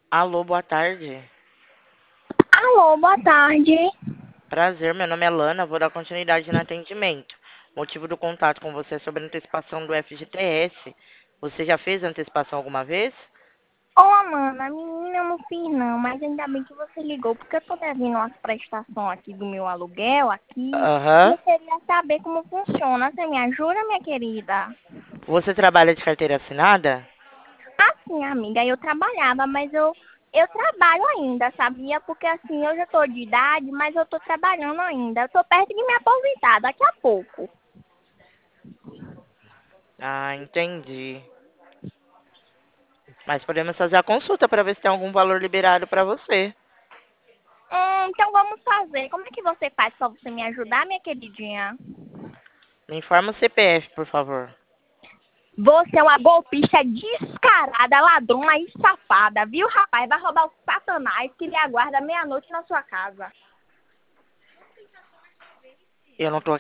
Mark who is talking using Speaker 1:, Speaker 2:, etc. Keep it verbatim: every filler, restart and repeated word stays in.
Speaker 1: Alô, boa tarde.
Speaker 2: Alô, boa tarde.
Speaker 1: Prazer, meu nome é Lana, vou dar continuidade no atendimento. Motivo do contato com você é sobre a antecipação do F G T S. Você já fez a antecipação alguma vez?
Speaker 2: Ô, Amanda, menina, eu não fiz não, mas ainda bem que você ligou, porque eu tô devendo umas prestações aqui do meu aluguel aqui, e
Speaker 1: Aham.
Speaker 2: eu queria saber como funciona. Você me ajuda, minha querida?
Speaker 1: Você trabalha de carteira assinada?
Speaker 2: Assim, amiga, eu trabalhava, mas eu, eu trabalho ainda, sabia? Porque assim, eu já tô de idade, mas eu tô trabalhando ainda. Eu tô perto de me aposentar daqui a pouco.
Speaker 1: Ah, entendi. Mas podemos fazer a consulta para ver se tem algum valor liberado para você.
Speaker 2: Hum, então vamos fazer. Como é que você faz pra você me ajudar, minha queridinha?
Speaker 1: Me informa o C P F, por favor.
Speaker 2: Você é uma golpista descarada, ladrona e safada, viu, rapaz? Vai roubar o satanás que lhe aguarda meia-noite na sua casa.
Speaker 1: Eu não tô